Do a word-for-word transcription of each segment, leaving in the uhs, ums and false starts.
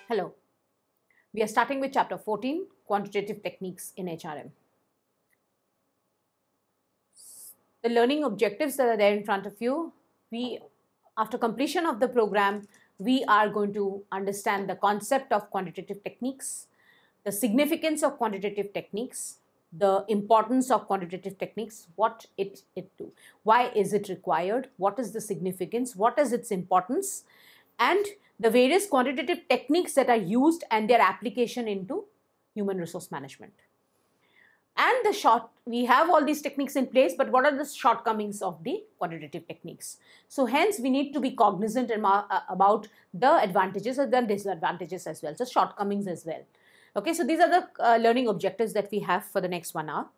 Hello, we are starting with chapter fourteen, quantitative techniques in H R M. The learning objectives that are there in front of you, we, after completion of the program, we are going to understand the concept of quantitative techniques, the significance of quantitative techniques, the importance of quantitative techniques, what it, it do, why is it required, what is the significance, what is its importance, and the various quantitative techniques that are used and their application into human resource management. And the short, we have all these techniques in place, but what are the shortcomings of the quantitative techniques? So hence we need to be cognizant about the advantages and the disadvantages as well, so shortcomings as well. Okay, so these are the uh, learning objectives that we have for the next one hour.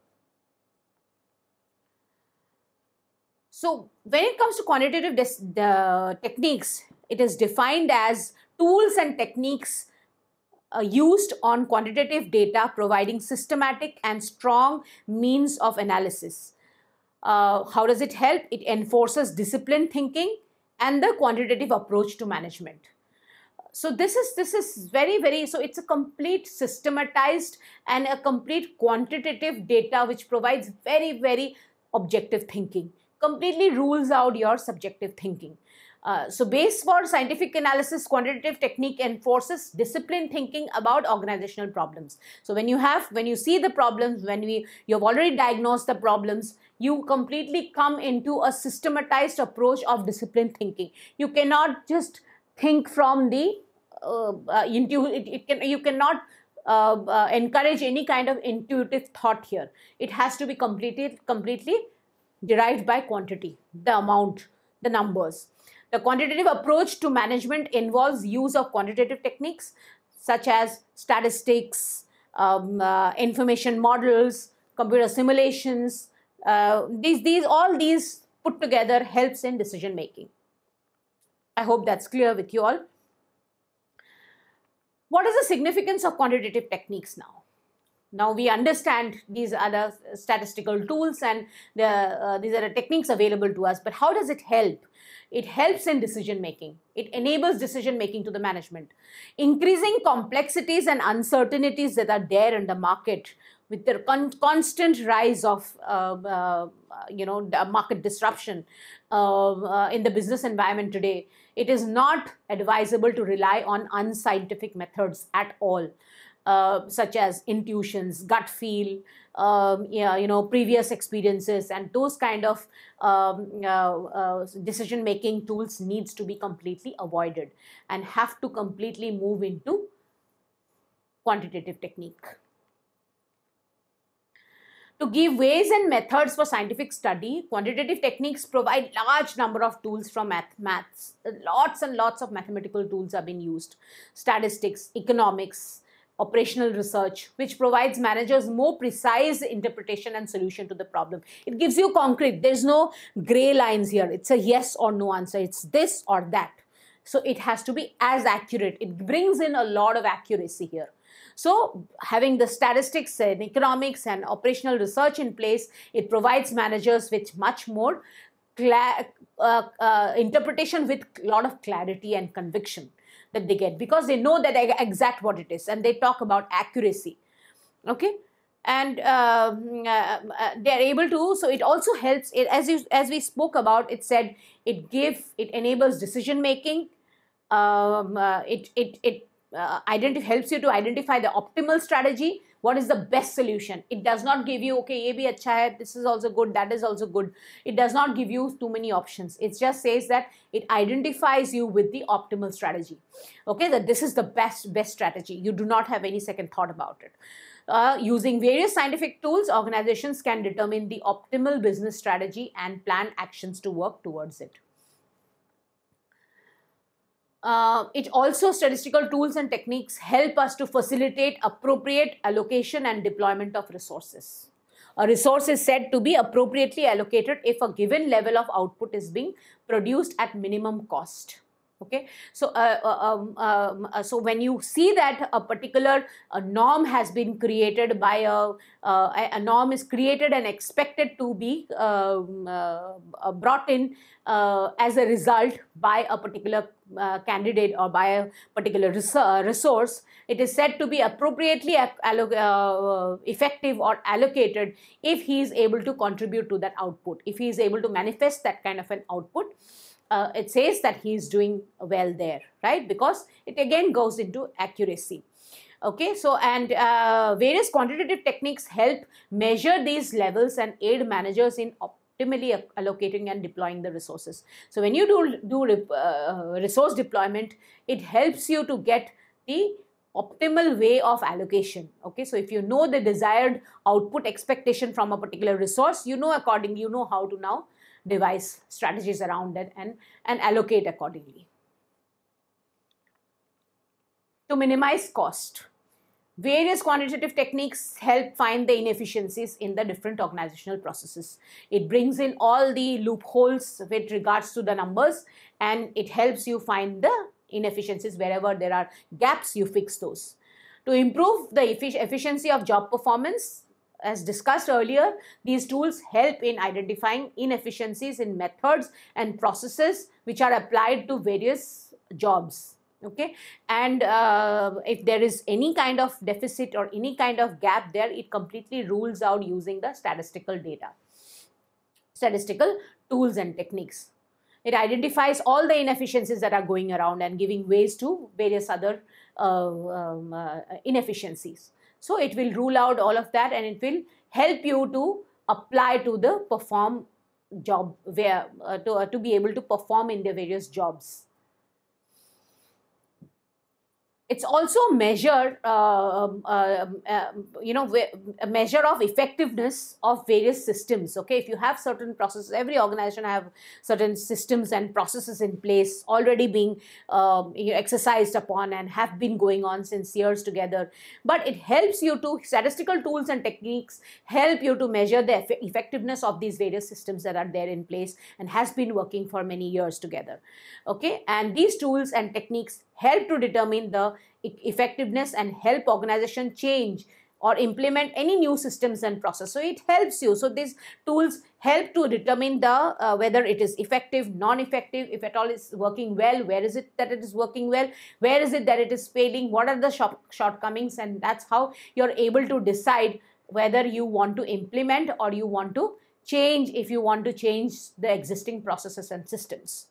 So when it comes to quantitative the techniques, it is defined as tools and techniques uh, used on quantitative data, providing systematic and strong means of analysis. Uh, how does it help? It enforces disciplined thinking and the quantitative approach to management. So this is this is very very so it's a complete systematized and a complete quantitative data which provides very very objective thinking, completely rules out your subjective thinking. Uh, so base for scientific analysis, quantitative technique enforces disciplined thinking about organizational problems. So when you have, when you see the problems, when we, you have already diagnosed the problems, you completely come into a systematized approach of disciplined thinking. You cannot just think from the, uh, uh, intu it, it can, you cannot uh, uh, encourage any kind of intuitive thought here. It has to be completely, completely derived by quantity, the amount, the numbers. The quantitative approach to management involves use of quantitative techniques such as statistics, um, uh, information models, computer simulations. Uh, these, these, all these put together helps in decision making. I hope that's clear with you all. What is the significance of quantitative techniques now? Now we understand these are the statistical tools and the, uh, these are the techniques available to us, but how does it help? It helps in decision making. It enables decision making to the management. Increasing complexities and uncertainties that are there in the market with the con constant rise of uh, uh, you know, market disruption uh, uh, in the business environment today, it is not advisable to rely on unscientific methods at all. Uh, such as intuitions, gut feel, um, yeah, you know, previous experiences, and those kind of um, uh, uh, decision-making tools needs to be completely avoided and have to completely move into quantitative technique. To give ways and methods for scientific study, quantitative techniques provide large number of tools from math, maths. Lots and lots of mathematical tools have been used. Statistics, economics, operational research, which provides managers more precise interpretation and solution to the problem. It gives you concrete. There's no gray lines here. It's a yes or no answer. It's this or that. So it has to be as accurate. It brings in a lot of accuracy here. So having the statistics and economics and operational research in place, it provides managers with much more uh, uh, interpretation with a lot of clarity and conviction that they get, because they know that exact what it is, and they talk about accuracy. Okay, and uh, uh, they are able to. So it also helps. It, as you as we spoke about, it said it give it enables decision making. Um, uh, it it it uh, identify helps you to identify the optimal strategy. What is the best solution? It does not give you, okay, ye bhi acha hai, this is also good, that is also good. It does not give you too many options. It just says that it identifies you with the optimal strategy. Okay, that this is the best, best strategy. You do not have any second thought about it. Uh, using various scientific tools, organizations can determine the optimal business strategy and plan actions to work towards it. Uh, it also, statistical tools and techniques help us to facilitate appropriate allocation and deployment of resources. A resource is said to be appropriately allocated if a given level of output is being produced at minimum cost. Okay, so uh, uh, um, um, uh, so when you see that a particular uh, norm has been created by a, uh, a norm is created and expected to be um, uh, uh, brought in uh, as a result by a particular uh, candidate or by a particular resource, it is said to be appropriately uh, effective or allocated if he is able to contribute to that output, if he is able to manifest that kind of an output. Uh, it says that he is doing well there, right? Because it again goes into accuracy. Okay, so and uh, various quantitative techniques help measure these levels and aid managers in optimally allocating and deploying the resources. So when you do, do uh, resource deployment, it helps you to get the optimal way of allocation. Okay, so if you know the desired output expectation from a particular resource, you know accordingly, you know how to now devise strategies around it and, and allocate accordingly. To minimize cost, various quantitative techniques help find the inefficiencies in the different organizational processes. It brings in all the loopholes with regards to the numbers, and it helps you find the inefficiencies. Wherever there are gaps, you fix those. To improve the efficiency of job performance, as discussed earlier, these tools help in identifying inefficiencies in methods and processes which are applied to various jobs. Okay, and uh, if there is any kind of deficit or any kind of gap there, it completely rules out using the statistical data, statistical tools and techniques. It identifies all the inefficiencies that are going around and giving ways to various other uh, um, uh, inefficiencies. So it will rule out all of that, and it will help you to apply to the perform job where uh, to, uh, to be able to perform in the various jobs. It's also a measure, uh, uh, uh, you know, a measure of effectiveness of various systems. Okay, if you have certain processes, every organization have certain systems and processes in place already being um, you know, exercised upon and have been going on since years together. But it helps you to, statistical tools and techniques help you to measure the eff effectiveness of these various systems that are there in place and has been working for many years together. Okay, and these tools and techniques help to determine the effectiveness and help organization change or implement any new systems and process. So it helps you. So these tools help to determine the uh, whether it is effective, non-effective, if at all it's working well, where is it that it is working well, where is it that it is failing, what are the short, shortcomings, and that's how you're able to decide whether you want to implement or you want to change, if you want to change the existing processes and systems.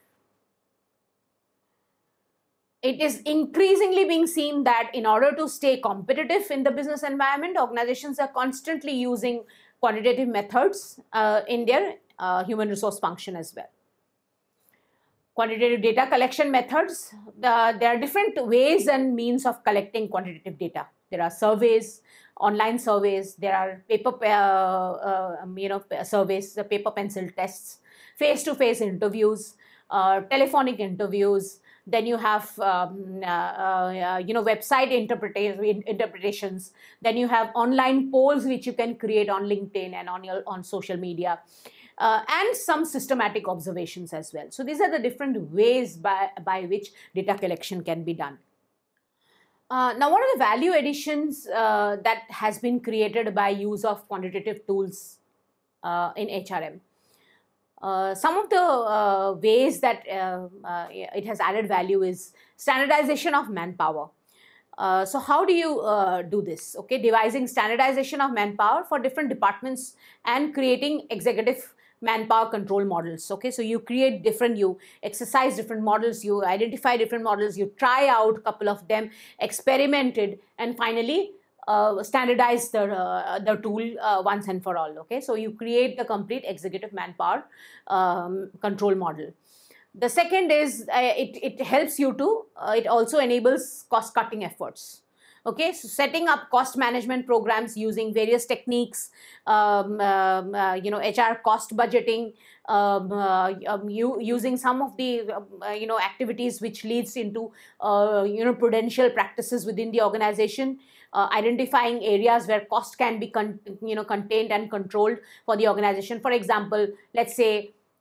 It is increasingly being seen that in order to stay competitive in the business environment, organizations are constantly using quantitative methods uh, in their uh, human resource function as well. Quantitative data collection methods, the, there are different ways and means of collecting quantitative data. There are surveys, online surveys, there are paper, uh, uh, you know, surveys, the paper pencil tests, face-to-face interviews, uh, telephonic interviews. Then you have, um, uh, uh, you know, website interpreta interpretations. Then you have online polls which you can create on LinkedIn and on your on social media, uh, and some systematic observations as well. So these are the different ways by by which data collection can be done. Uh, now, what are the value additions uh, that has been created by use of quantitative tools uh, in H R M? Uh, some of the uh, ways that uh, uh, it has added value is standardization of manpower. Uh, so how do you uh, do this? Okay, devising standardization of manpower for different departments and creating executive manpower control models. Okay, so you create different, you exercise different models, you identify different models, you try out a couple of them, experimented, and finally Uh, standardize the, uh, the tool uh, once and for all. Okay, so you create the complete executive manpower um, control model. The second is uh, it, it helps you to, uh, it also enables cost cutting efforts. Okay, so setting up cost management programs using various techniques, um, um, uh, you know, H R cost budgeting, um, uh, um, you, using some of the, uh, you know, activities which leads into, uh, you know, prudential practices within the organization. Uh, identifying areas where cost can be con you know, contained and controlled for the organization. For example, let's say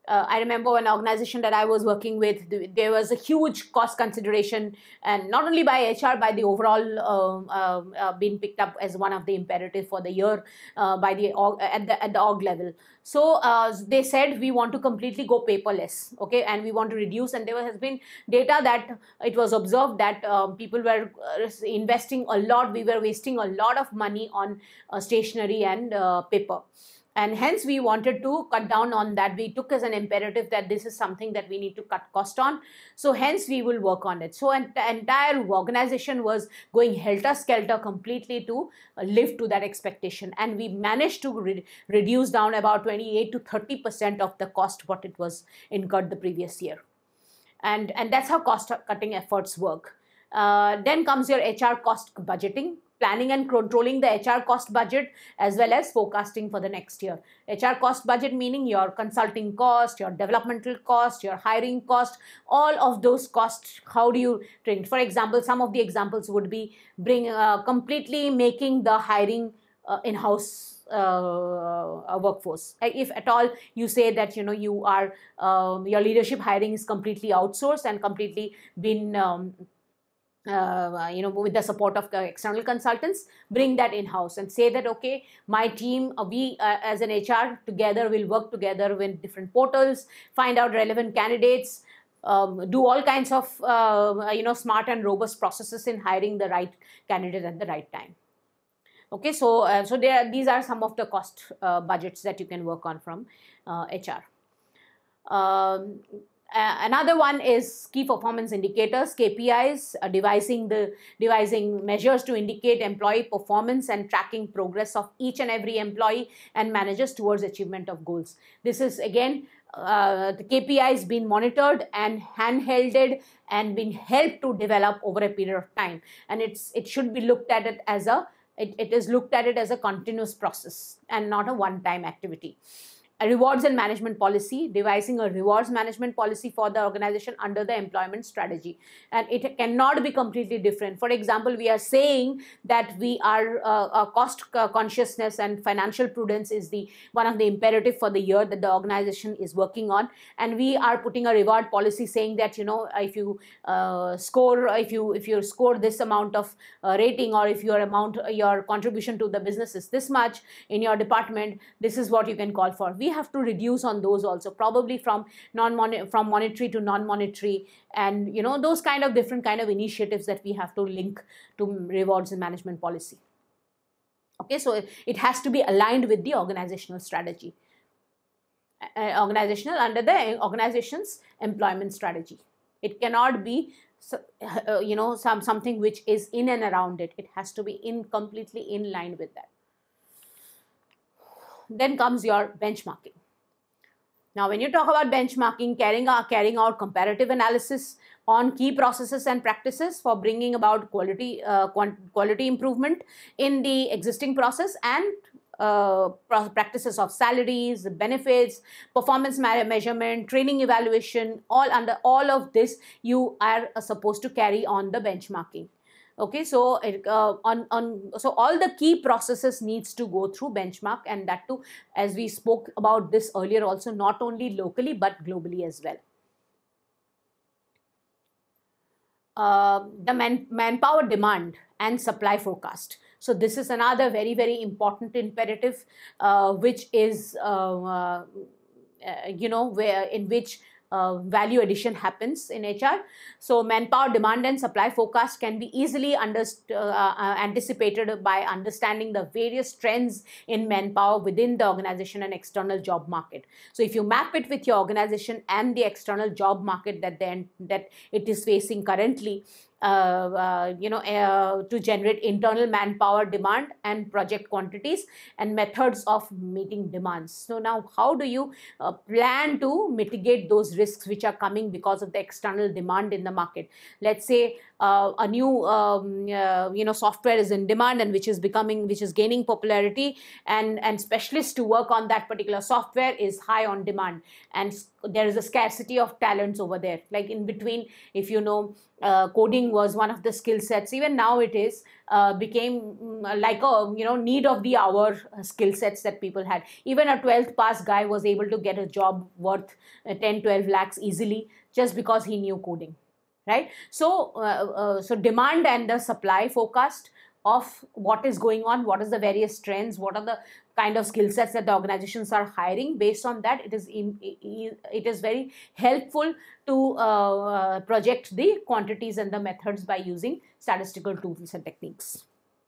Uh, I remember an organization that I was working with, there was a huge cost consideration, and not only by H R, by the overall uh, uh, uh, being picked up as one of the imperatives for the year uh, by the at the at the org level. So uh, they said we want to completely go paperless, okay, and we want to reduce. And there has been data that it was observed that um, people were uh, investing a lot. We were wasting a lot of money on uh, stationery and uh, paper. And hence we wanted to cut down on that. We took as an imperative that this is something that we need to cut cost on. So hence we will work on it. So an entire organization was going helter-skelter completely to live to that expectation. And we managed to re reduce down about twenty-eight to thirty percent of the cost what it was incurred the previous year. And, and that's how cost cutting efforts work. Uh, then comes your H R cost budgeting. Planning and controlling the H R cost budget as well as forecasting for the next year. H R cost budget meaning your consulting cost, your developmental cost, your hiring cost, all of those costs. How do you train? For example, some of the examples would be bring uh, completely making the hiring uh, in-house uh, workforce. If at all you say that you know you are um, your leadership hiring is completely outsourced and completely been um, Uh, you know, with the support of the external consultants, bring that in-house and say that, okay, my team, uh, we uh, as an H R together will work together with different portals, find out relevant candidates, um, do all kinds of, uh, you know, smart and robust processes in hiring the right candidate at the right time. Okay, so, uh, so there, these are some of the cost uh, budgets that you can work on from uh, H R. Um, Uh, another one is key performance indicators, K P Is, uh, devising the devising measures to indicate employee performance and tracking progress of each and every employee and managers towards achievement of goals. This is again uh, the K P Is being monitored and handhelded and been helped to develop over a period of time, and it's it should be looked at it as a it, it is looked at it as a continuous process and not a one-time activity. A rewards and management policy, devising a rewards management policy for the organization under the employment strategy. And it cannot be completely different. For example, we are saying that we are uh, uh, cost consciousness and financial prudence is the one of the imperative for the year that the organization is working on. And we are putting a reward policy saying that, you know, if you uh, score, if you if you score this amount of uh, rating, or if your amount, your contribution to the business is this much in your department, this is what you can call for. We have to reduce on those also, probably from non from monetary to non-monetary, and you know those kind of different kind of initiatives that we have to link to rewards and management policy. Okay, so it has to be aligned with the organizational strategy, uh, organizational under the organization's employment strategy. It cannot be uh, you know some something which is in and around it. It has to be in completely in line with that. Then comes your benchmarking. Now, when you talk about benchmarking, carrying out, carrying out comparative analysis on key processes and practices for bringing about quality, uh, quality improvement in the existing process, and uh, practices of salaries, benefits, performance measurement, training evaluation, all under all of this, you are uh, supposed to carry on the benchmarking. Okay, so it, uh, on on so all the key processes needs to go through benchmark, and that too, as we spoke about this earlier also, not only locally but globally as well. Uh, the man, manpower demand and supply forecast. So this is another very very important imperative, uh, which is uh, uh, you know where in which Uh, value addition happens in H R. So manpower demand and supply forecast can be easily under, uh, uh, anticipated by understanding the various trends in manpower within the organization and external job market. So if you map it with your organization and the external job market that then that it is facing currently, Uh, uh, you know, uh, to generate internal manpower demand and project quantities and methods of meeting demands. So now, how do you uh, plan to mitigate those risks which are coming because of the external demand in the market? Let's say uh, a new, um, uh, you know, software is in demand and which is becoming, which is gaining popularity, and and specialists to work on that particular software is high on demand, and there is a scarcity of talents over there. Like in between, if you know, uh, coding was one of the skill sets. Even now it is uh, became mm, like a you know need of the hour skill sets that people had. Even a twelfth pass guy was able to get a job worth uh, ten twelve lakhs easily just because he knew coding, right? So uh, uh, so demand and the supply forecast of what is going on, what is the various trends, what are the kind of skill sets that the organizations are hiring. Based on that, it is in, it is very helpful to uh, project the quantities and the methods by using statistical tools and techniques.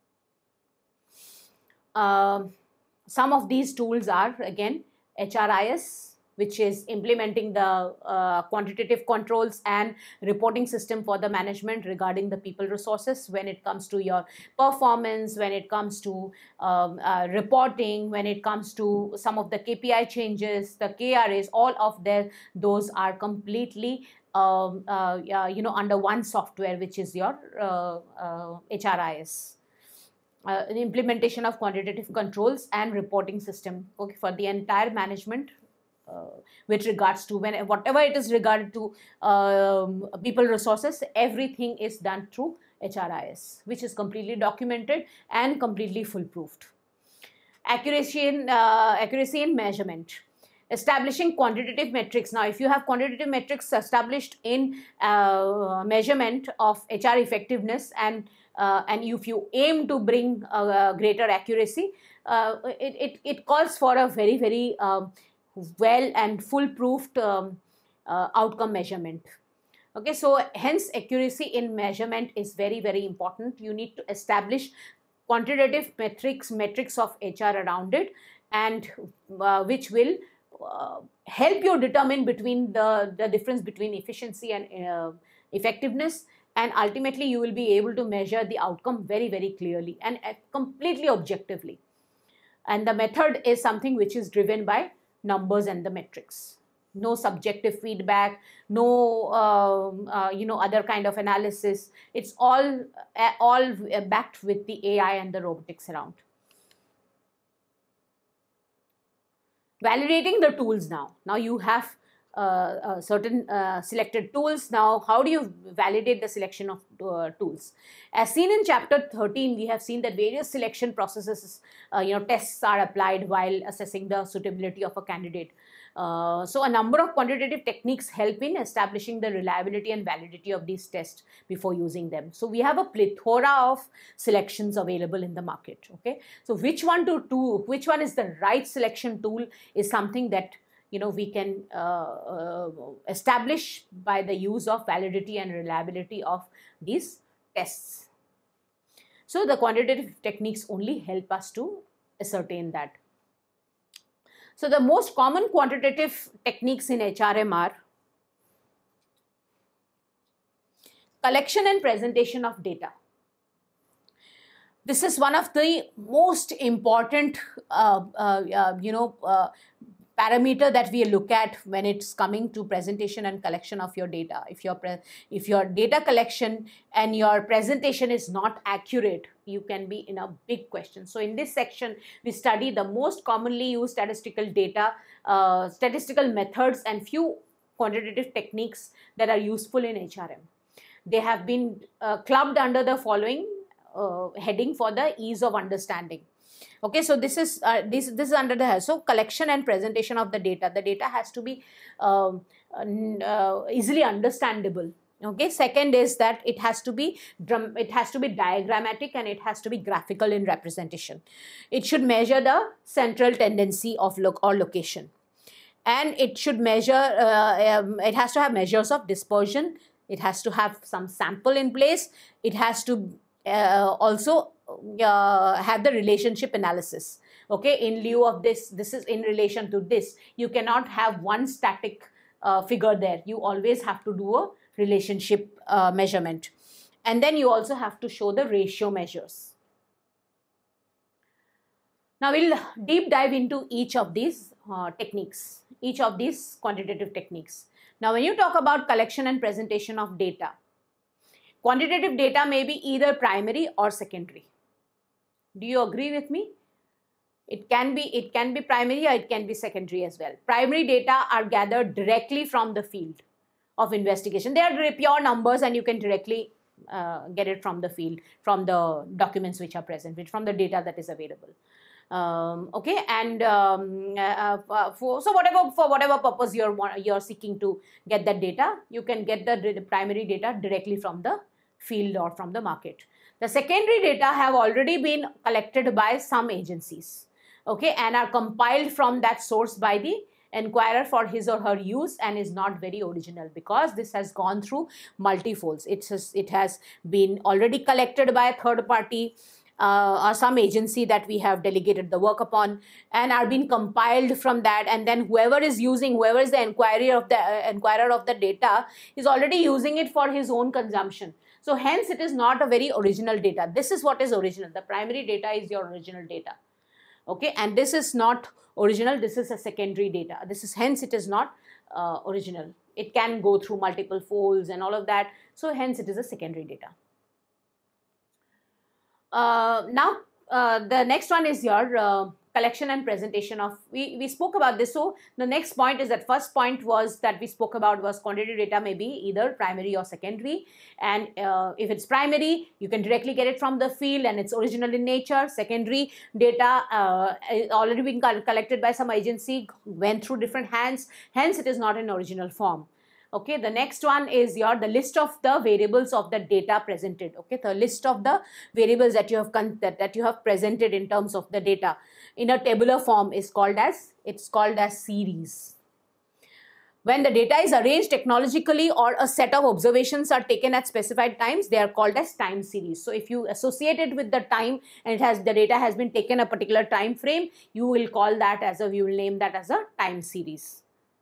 Uh, some of these tools are, again, H R I S, which is implementing the uh, quantitative controls and reporting system for the management regarding the people resources when it comes to your performance, when it comes to um, uh, reporting, when it comes to some of the K P I changes, the K R As, all of their, those are completely um, uh, uh, you know, under one software, which is your uh, uh, H R I S. Uh, the implementation of quantitative controls and reporting system, okay, for the entire management. Uh, with regards to when whatever it is regarded to um, people resources, everything is done through H R I S, which is completely documented and completely foolproofed. Accuracy in, uh, accuracy in measurement. Establishing quantitative metrics. Now, if you have quantitative metrics established in uh, measurement of H R effectiveness, and uh, and if you aim to bring uh, greater accuracy, uh, it, it, it calls for a very, very um, well and foolproof um, uh, outcome measurement. Okay, so hence accuracy in measurement is very, very important. You need to establish quantitative metrics, metrics of H R around it, and uh, which will uh, help you determine between the, the difference between efficiency and uh, effectiveness, and ultimately you will be able to measure the outcome very, very clearly and uh, completely objectively. And the method is something which is driven by numbers and the metrics. No subjective feedback, no um, uh, you know other kind of analysis. It's all uh, all backed with the A I and the robotics around. Validating the tools now. Now you have uh, uh, certain uh, selected tools. Now how do you validate the selection of uh, tools? As seen in chapter thirteen, we have seen that various selection processes, uh, you know, tests are applied while assessing the suitability of a candidate. Uh, so a number of quantitative techniques help in establishing the reliability and validity of these tests before using them. So we have a plethora of selections available in the market. Okay, so which one to do, which one is the right selection tool is something that you know we can uh, uh, establish by the use of validity and reliability of these tests. So the quantitative techniques only help us to ascertain that. So the most common quantitative techniques in H R M are collection and presentation of data. This is one of the most important, uh, uh, uh, you know, uh, parameter that we look at when it's coming to presentation and collection of your data. If your if your data collection and your presentation is not accurate, you can be in a big question. So in this section, we study the most commonly used statistical data, uh, statistical methods, and few quantitative techniques that are useful in H R M. They have been uh, clubbed under the following uh, heading for the ease of understanding. Okay, so this is uh, this this is under the head. So collection and presentation of the data. The data has to be um, uh, easily understandable. Okay, second is that it has to be drum, it has to be diagrammatic, and it has to be graphical in representation. It should measure the central tendency of look or location, and it should measure. Uh, um, it has to have measures of dispersion. It has to have some sample in place. It has to uh, also uh, have the relationship analysis. Okay, in lieu of this, this is in relation to this. You cannot have one static uh, figure there. You always have to do a relationship uh, measurement. And then you also have to show the ratio measures. Now we'll deep dive into each of these uh, techniques, each of these quantitative techniques. Now when you talk about collection and presentation of data, quantitative data may be either primary or secondary. Do you agree with me? It can be, it can be primary or it can be secondary as well. Primary data are gathered directly from the field of investigation. They are pure numbers and you can directly uh, get it from the field, from the documents which are present, which from the data that is available. Um, okay, and um, uh, uh, for, so whatever for whatever purpose you're you're seeking to get that data, you can get the, the primary data directly from the field or from the market. The secondary data have already been collected by some agencies, okay, and are compiled from that source by the inquirer for his or her use, and is not very original because this has gone through multifolds. It has, it has been already collected by a third party Uh, or some agency that we have delegated the work upon, and are being compiled from that, and then whoever is using, whoever is the inquiry of the uh, inquirer of the data is already using it for his own consumption. So hence it is not a very original data. This is what is original. The primary data is your original data, okay, and this is not original. This is a secondary data. This is hence it is not uh, original. It can go through multiple folds and all of that. So hence it is a secondary data. Uh, now, uh, the next one is your uh, collection and presentation of, we, we spoke about this. So the next point is that first point was that we spoke about was quantitative data may be either primary or secondary. And uh, if it's primary, you can directly get it from the field and it's original in nature. Secondary data uh, is already being collected by some agency, went through different hands, hence it is not in original form. Okay, the next one is your the list of the variables of the data presented. Okay, the list of the variables that you have that, that you have presented in terms of the data in a tabular form is called as, it's called as series. When the data is arranged technologically or a set of observations are taken at specified times, they are called as time series. So if you associate it with the time and it has, the data has been taken a particular time frame, you will call that as a, you will name that as a time series.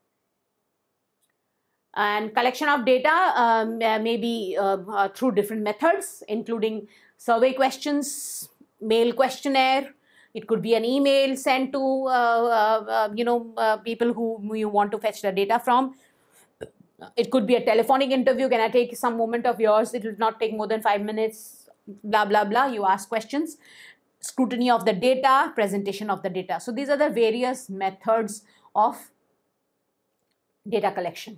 And collection of data um, may be uh, uh, through different methods, including survey questions, mail questionnaire. It could be an email sent to uh, uh, uh, you know uh, people who you want to fetch the data from. It could be a telephonic interview. Can I take some moment of yours? It will not take more than five minutes. Blah blah blah. You ask questions. Scrutiny of the data, presentation of the data. So these are the various methods of data collection.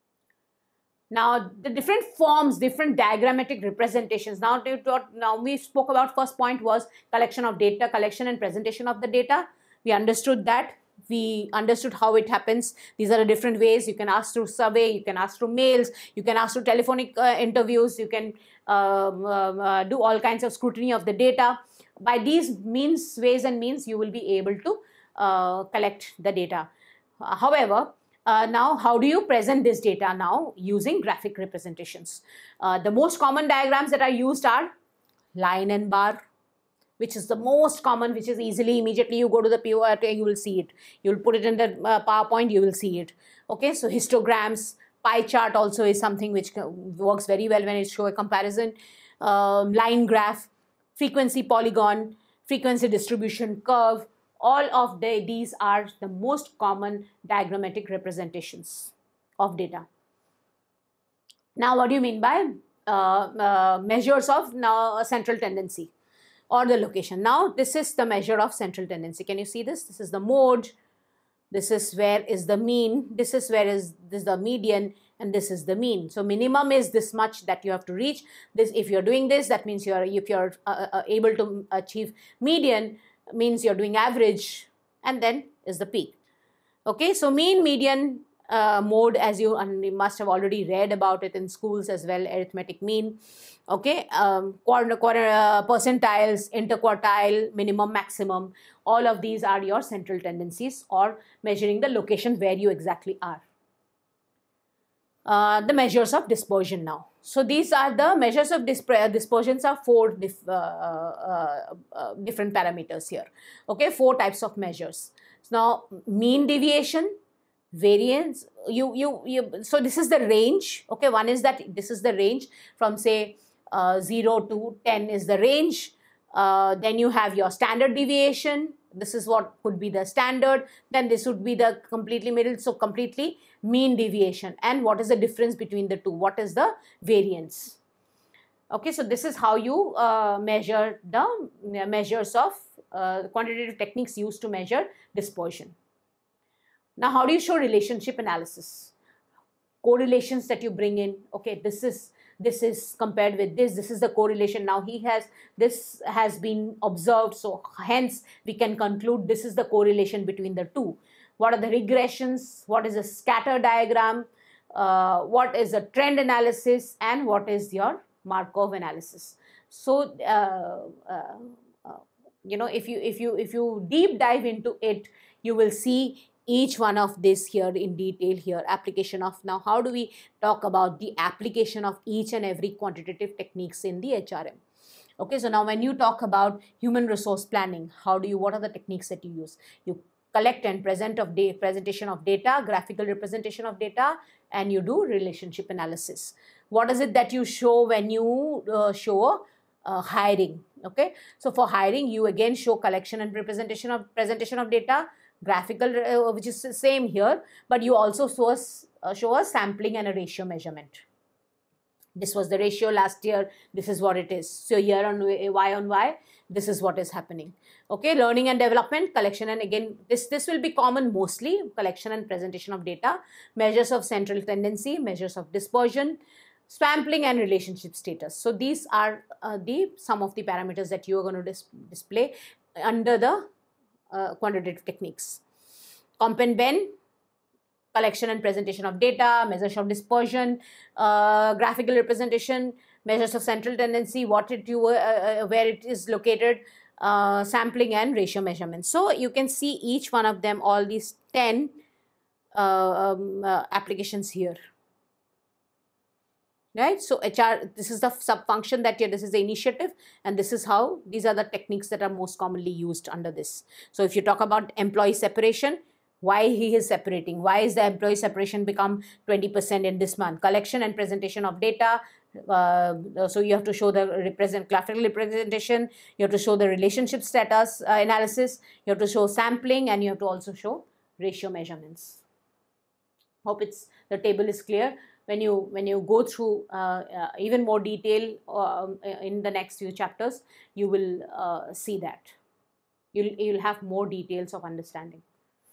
Now, the different forms, different diagrammatic representations. Now, now we spoke about first point was collection of data, collection and presentation of the data. We understood that. We understood how it happens. These are the different ways. You can ask through survey, you can ask through mails, you can ask through telephonic uh, interviews, you can um, uh, do all kinds of scrutiny of the data. By these means, ways and means, you will be able to uh, collect the data. Uh, however, Uh, now, how do you present this data now using graphic representations? Uh, the most common diagrams that are used are line and bar, which is the most common, which is easily, immediately you go to the P O R, you will see it. You will put it in the uh, PowerPoint, you will see it. Okay, so histograms, pie chart also is something which works very well when it shows a comparison. Um, line graph, frequency polygon, frequency distribution curve. All of the, these are the most common diagrammatic representations of data. Now, what do you mean by uh, uh, measures of now a central tendency or the location? Now, this is the measure of central tendency. Can you see this? This is the mode. This is where is the mean. This is where is this is the median, and this is the mean. So minimum is this much that you have to reach. This, if you're doing this, that means you're if you're uh, uh, able to achieve median, means you're doing average, and then is the peak. Okay, so mean, median, uh, mode, as you, and you must have already read about it in schools as well, arithmetic mean. Okay, um, quarter, quarter uh, percentiles, interquartile, minimum, maximum, all of these are your central tendencies, or measuring the location where you exactly are. Uh, the measures of dispersion now. So these are the measures of disp dispersions are four dif uh, uh, uh, different parameters here. Okay, four types of measures. So now mean deviation, variance. You you you. So this is the range. Okay, one is that this is the range from say uh, zero to ten is the range. Uh, then you have your standard deviation. This is what could be the standard. Then this would be the completely middle. So completely mean deviation. And what is the difference between the two? What is the variance? Okay, so this is how you uh, measure the uh, measures of uh, quantitative techniques used to measure dispersion. Now, how do you show relationship analysis? Correlations that you bring in. Okay, this is this is compared with this, this is the correlation. Now he has, this has been observed, so hence we can conclude this is the correlation between the two. What are the regressions, what is a scatter diagram, uh, what is a trend analysis, and what is your Markov analysis. So uh, uh, uh, you know, if you if you if you deep dive into it, you will see each one of this here in detail here. Application of, now how do we talk about the application of each and every quantitative techniques in the H R M? Okay, so now when you talk about human resource planning, how do you, what are the techniques that you use? You collect and present of data, presentation of data, graphical representation of data, and you do relationship analysis. What is it that you show when you uh, show uh, hiring? Okay, so for hiring, you again show collection and representation of presentation of data, graphical, uh, which is the same here, but you also show us, uh, show a sampling and a ratio measurement. This was the ratio last year, this is what it is. So year on Y on Y, this is what is happening. Okay, learning and development, collection, and again, this, this will be common mostly, collection and presentation of data, measures of central tendency, measures of dispersion, sampling and relationship status. So these are uh, the some of the parameters that you are going to dis display under the uh, quantitative techniques. Comp and Ben, collection and presentation of data, measures of dispersion, uh, graphical representation, measures of central tendency, what it you uh, uh, where it is located, uh, sampling and ratio measurements. So you can see each one of them, all these ten uh, um, uh, applications here. Right, so H R, this is the sub function that here, this is the initiative, and this is how, these are the techniques that are most commonly used under this. So if you talk about employee separation, why he is separating, why is the employee separation become twenty percent in this month? Collection and presentation of data, uh, so you have to show the represent graphical representation, you have to show the relationship status uh, analysis, you have to show sampling, and you have to also show ratio measurements. Hope it's, the table is clear. When you when you go through uh, uh, even more detail uh, in the next few chapters, you will uh, see that. You'll, you'll have more details of understanding.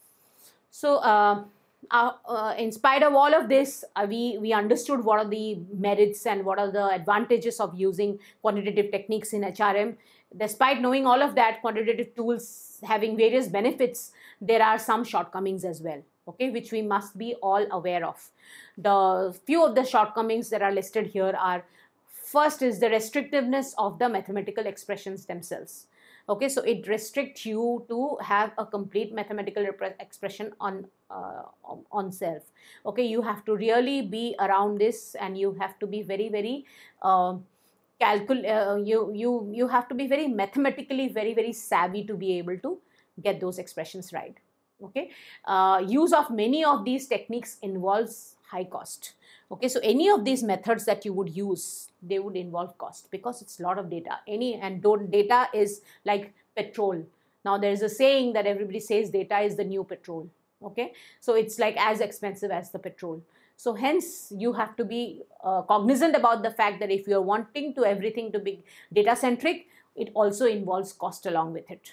So uh, uh, uh, in spite of all of this, uh, we, we understood what are the merits and what are the advantages of using quantitative techniques in H R M. Despite knowing all of that, quantitative tools having various benefits, there are some shortcomings as well, okay, which we must be all aware of. The few of the shortcomings that are listed here are, first is the restrictiveness of the mathematical expressions themselves. Okay, so it restricts you to have a complete mathematical expression on uh, on self. Okay, you have to really be around this, and you have to be very very uh, calcul uh, you you you have to be very mathematically very very savvy to be able to get those expressions right. Okay, uh, use of many of these techniques involves high cost. Okay, so any of these methods that you would use, they would involve cost, because it's a lot of data. Any and don't data is like petrol. Now there is a saying that everybody says data is the new petrol. Okay, so it's like as expensive as the petrol. So hence you have to be uh, cognizant about the fact that if you are wanting to everything to be data centric, it also involves cost along with it.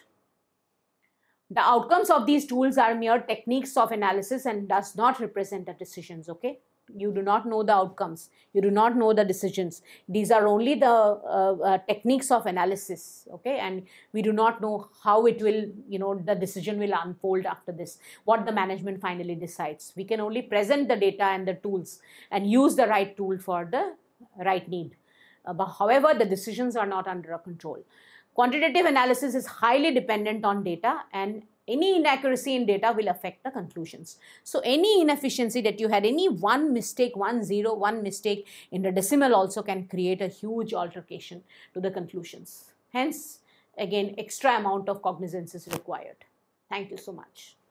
The outcomes of these tools are mere techniques of analysis and does not represent the decisions. Okay, you do not know the outcomes, you do not know the decisions. These are only the uh, uh, techniques of analysis. Okay, and we do not know how it will, you know, the decision will unfold after this, what the management finally decides. We can only present the data and the tools and use the right tool for the right need. Uh, but however, the decisions are not under our control. Quantitative analysis is highly dependent on data, and any inaccuracy in data will affect the conclusions. So any inefficiency that you had, any one mistake, one zero, one mistake in the decimal also can create a huge altercation to the conclusions. Hence, again, extra amount of cognizance is required. Thank you so much.